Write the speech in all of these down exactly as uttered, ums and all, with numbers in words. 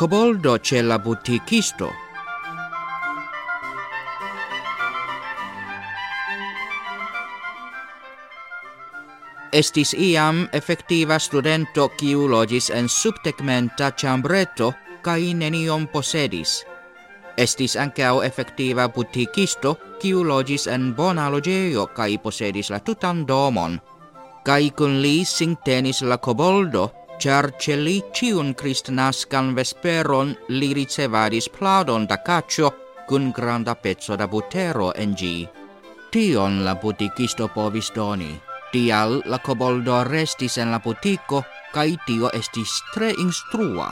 koboldo ce la butikisto. Estis iam effectiva studento kiu logis en subtegmenta chambreto kai nenion posedis. Estis ancao effectiva butikisto kiu logis en bona logeio kai posedis la tutan domon. Kai kun li singtenis la koboldo, char ce li ciun kristnascan vesperon li ricevadis pladon da cacio kun granda pezzo da butero en gi. Tion la butikisto povis doni. Tial la koboldo restis en la butiko, kai tio estis tre instrua.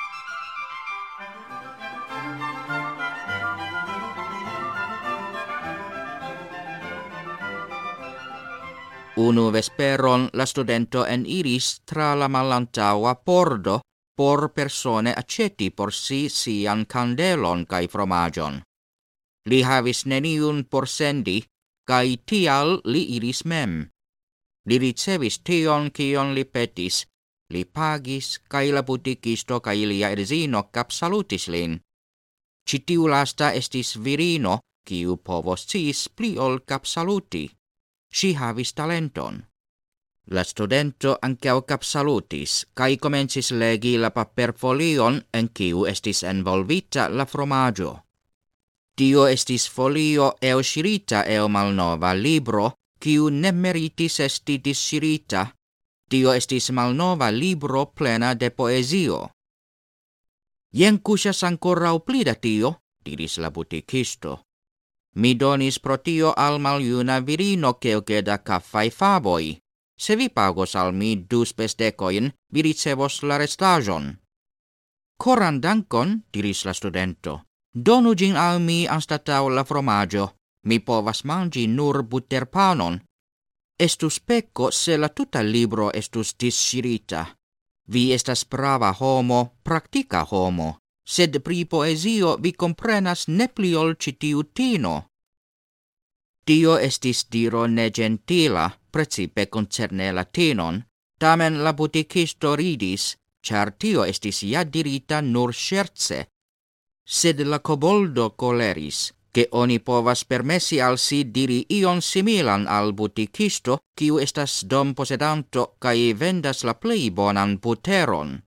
Unu vesperon la studento en iris tra la malantaua pordo por persone aceti por si sian candelon kai fromagion. Li havis neniun por sendi, kai tial li iris mem. Li ricevis tion kion li petis, li pagis, kai la butikisto kai lia edzino kapsalutis lin. Citiu lasta estis virino, kiu povoscis pli ol kapsaluti. Si havis talenton. La studento ancao kapsalutis, kai comencis legi la paperfolion en kiu estis envolvita la fromaggio. Tio estis folio eusirita eo malnova libro, kiu ne meritis esti disirita. Tio estis malnova libro plena de poesio. Jen kusas ancorau pli da tio, diris la butikisto. Mi donis pro tio al maljuna virino kelke da caffai favoi. Se vi pagos al mi du spesdecoin, vi ricevos la restajon. Coran dankon, diris la studento. Donu gin al mi anstatau la fromaggio. Mi povas mangi nur butterpanon. Estus pecco se la tuta libro estus disirita. Vi estas brava homo, practica homo. Sed pri poesio vi comprenas ne pli ol citiu tino. Tio estis diro negentila, precipe concerne la tinon, tamen la butikisto ridis, char tio estis ja dirita nur scherze. Sed la koboldo coleris, che oni povas permessi al si diri ion similan al butikisto, kiu estas dom posedanto kai vendas la plei bonan buteron.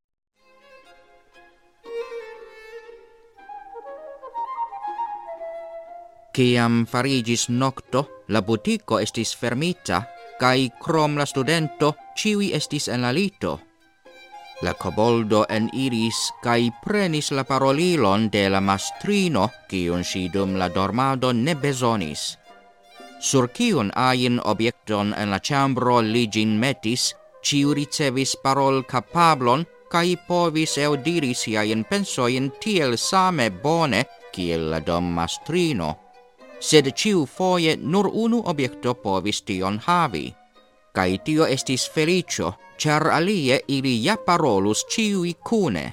Ciam farigis nocto, la butiko estis fermita, kai krom la studento, ciui estis en la lito. La koboldo en iris, kai prenis la parolilon de la mastrino, kiun si dum la dormado ne besonis. Sur kiun ain objekton en la chambro li gin metis, ciu ricevis parol capablon, kai povis eudiri siain pensoin tiel same bone, kiel la dom mastrino. Sed ciu foie nur unu objekto povis tion havi. Kai tio estis felicio, char alie ili ja parolus ciui cune.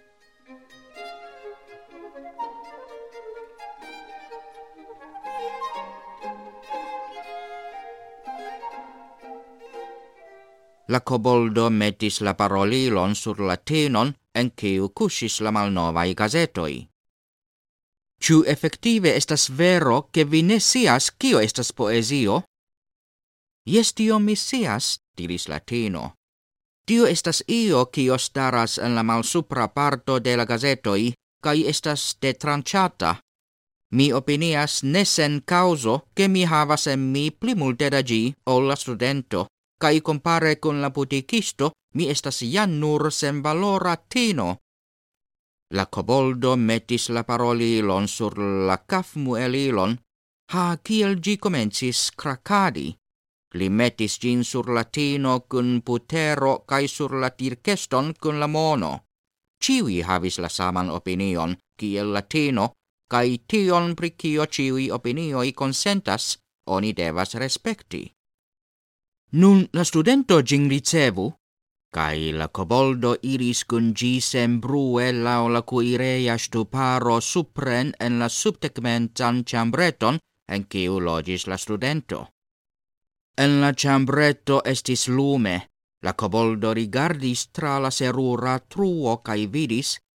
La koboldo metis la parolilon sur la tenon en kiu kusis la malnovai gazetoi. Ciu effective estas vero che vi ne sias kio estas poesio? Jes, tio mi sias, diris la tino. Tio estas io kio staras en la malsupra parto de la gazetoi, kai estas detranciata. Mi opinias ne sen causo che mi havas en mi pli multe da gi ol la studento, kai compare con la butikisto mi estas ja nur sen valora tino. La koboldo metis la parolilon sur la kafmuelilon, ha kiel gi comencis crakadi. Li metis gin sur la tino kun putero kai sur la tirkeston kun la mono. Ciui havis la saman opinion, kiel la tino, kai tion pri kio ciui opinioi consentas, oni devas respekti. Nun la studento gin ricevu, kai la koboldo iris kun gi sembrue lau la kuireia stuparo supren en la subtegmentan chambreton en kiu logis la studento. En la chambretto estis lume, la koboldo rigardis tra la serura truo kai vidis,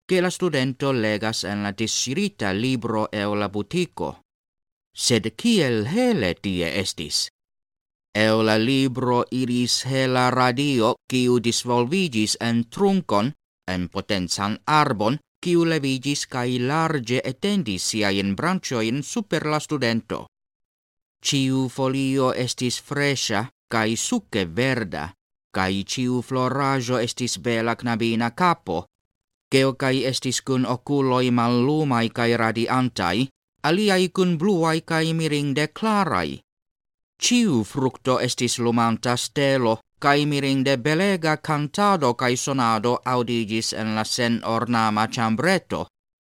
che la studento legas en la disirita libro el la butico. Sed kiel hele tie estis? El la libro iris hela radio kiu disvolvigis en trunkon, en potencan arbon, kiu levigis kai large etendis siain branĉojn super la studento. Ciu folio estis fresha kai suke verda, kai ciu floraĵo estis bela knabina kapo, kelkaj estis kun okuloj mallumaj kaj radiantaj, aliaj kun bluaj kaj mirinde klaraj. Ciu fructo estis lumanta stelo, kai mirinde belega cantado kai sonado audigis en la sen ornama chambreto.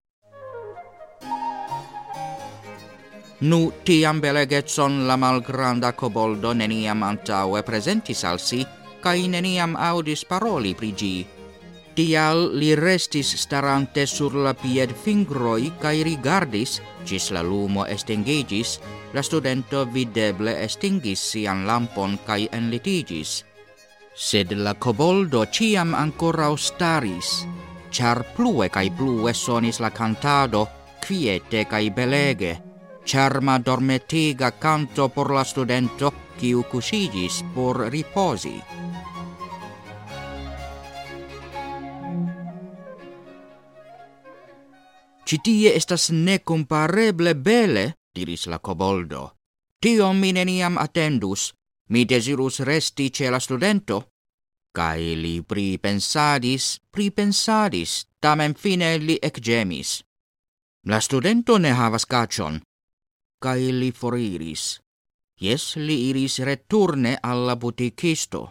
Nu tiam belegetson la malgranda koboldo neniam antaue presentis al si, kai neniam audis paroli pri gi. Tial li restis starante sur la pied fingroi kai rigardis, gis la lumo estingigis, la studento videble estingis sian lampon kai enlitigis. Sed la koboldo ciam ancora staris, char plue kai plue sonis la cantado, quiete kai belege, charma dormetiga canto por la studento, kiu cusigis por riposi. Citie estas necompareble bele, diris la koboldo. Tio mi neniam attendus, mi desirus resti ce la studento. Kai li pripensadis, pripensadis, tamen fine li ecgemis. La studento ne havas kaĉon. Kai li foriris. Jes, li iris returne alla butikisto.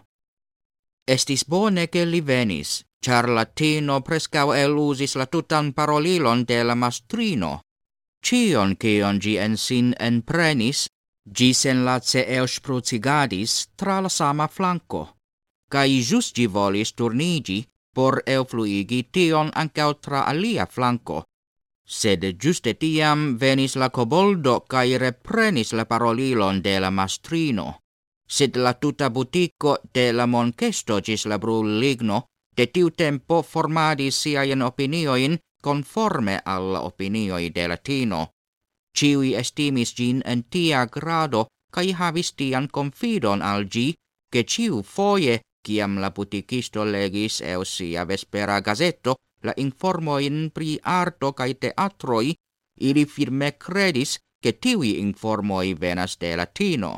Estis bone che li venis, char latino prescau elusis la tutan parolilon de la mastrino. Cion cion gi en sin enprenis, gis en lace eusprucigadis tra la sama flanco, kai jus gi volis turnigi por eufluigi tion ancau tra alia flanco. Sed juste tiam venis la koboldo kai reprenis la parolilon de la mastrino. Sed la tuta butico de la monkesto gis la brulligno de tiu tempo formadis siain opinioin conforme alla opinioi de latino. Ciui estimis gin en tia grado kai havis tian confidon al gi, che ciu foie, ciam la butikisto legis eu sia vespera gazetto, la informoin pri arto kai teatroi, ili firme credis che tiui informoi venas de latino.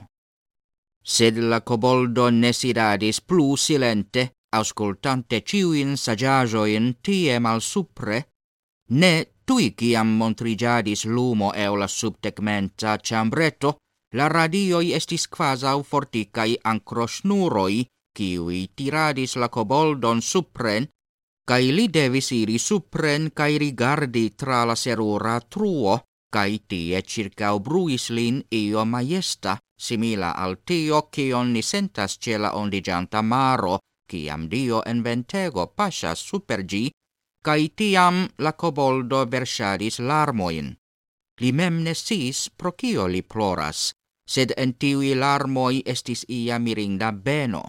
Sed la koboldo ne sidadis plu silente, auscultante ciuin saggiajoin tie mal supre, ne tui ciam montrigiadis lumo eu la subtegmenta chambreto, la radioi estis quasau forticai ancrosnuroi, ciui tiradis la koboldon supren, kai li devis iri supren kai rigardi tra la serura truo, kai tie circau bruis lin io majesta, simila al tio cion ni sentas ce la ondigianta maro, ciam dio en ventego pasas super gi, kai tiam la koboldo versadis larmoin. Li mem ne sis pro cio li ploras, sed en tiui larmoi estis ia mirinda beno.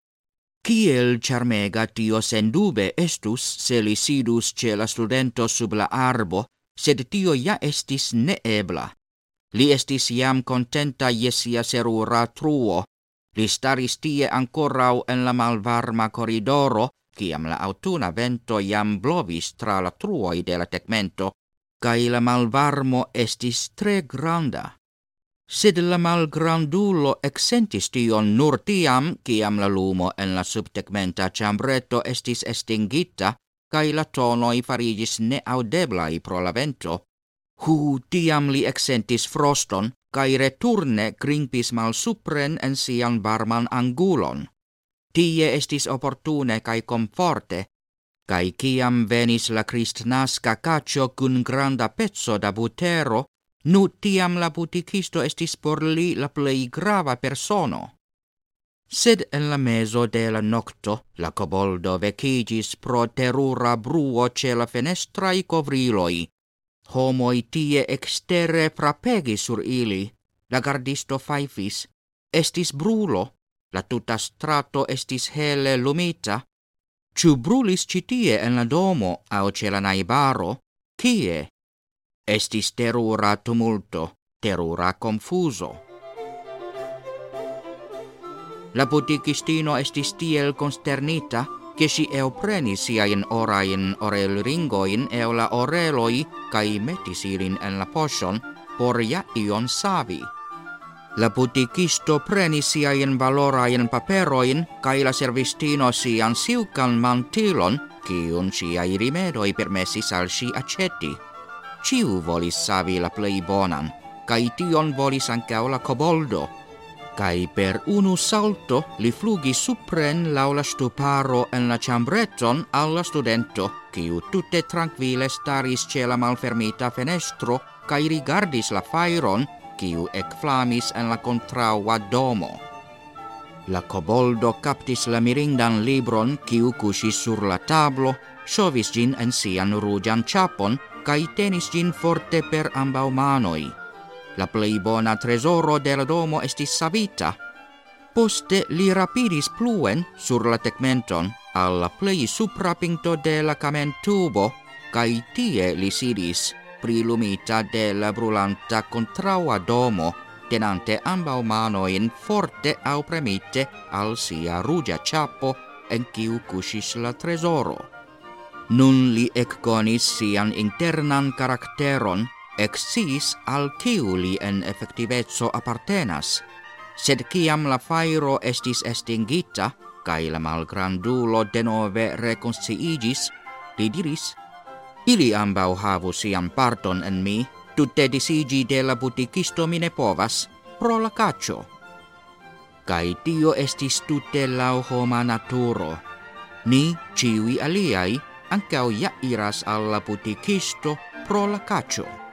Kiel charmega tio sendube estus se li sidus ce la studento sub la arbo, sed tio ja estis neebla. Li estis jam contenta je sia serura truo. Li staris tie ancorau en la malvarma corridoro, ciam la autuna vento jam blovis tra la truoi de la tegmento, kai la malvarmo estis tre granda. Sed la malgrandulo exsentis tion nur tiam, ciam la lumo en la subtegmenta chambreto estis estingita, kai la tonoi farigis neaudeblai pro la vento. Hu tiam li exsentis froston, kai returne grimpis mal supren en sian varman angulon. Tie estis opportune kai comforte, kai ciam venis la kristnaska cacio cun granda pezzo da butero, nu tiam la butikisto estis por li la plei grava persono. Sed en la meso de la nocto, la koboldo vecigis pro terura bruo ce la fenestrae covriloi. Homoi tie extere frapegis sur ili, la gardisto faifis, estis brulo, la tuta strato estis hele lumita. Ciu brulis citie en la domo au ce la naibaro, kie? Estis terura tumulto, terura confuso. La butikistino estis tiel consternita, che si euprenis siain orain orelringoin el la oreloi cae metis ilin en la poŝon por ja ion savi. La butikisto prenis siain valorain paperoin cae la servistino sian siukan mantilon, kiun siai rimedoi permessis al si aceti. Ciu volis savi la plei bonan, cae tion volis ancao la koboldo. Cae per unu salto li flugis supren lau la stuparo en la chambreton alla studento, kiu tutte tranquille staris ce la malfermita fenestro cae rigardis la fairon, kiu ecflamis en la contraua domo. La koboldo captis la mirindan libron, kiu cusis sur la tablo, sovis gin en sian ruĝan ĉapon, cae tenis gin forte per ambau manoi. La plei bona tresoro de la domo estis savita. Poste li rapidis pluen sur la tegmenton al la plei supra pinto de la kamentubo, cae tie li sidis, prilumita de la brulanta contraua domo, tenante ambau manoin forte au premite al sia ruĝa ĉapo en kiu kuŝis la tresoro. Nun li ekkonis sian internan karakteron, exis al kiu li en effektiveco appartenas, sed kiam la fairo estis estingita, cae la malgrandulo denove reconciigis, li diris, ili ambau havu sian parton en mi, tutte disigi de la butikisto mi ne povas, pro la cacio. Cae tio estis tutte lau homa naturo. Ni, ciui aliai, ancao ja iras alla butikisto pro la cacio.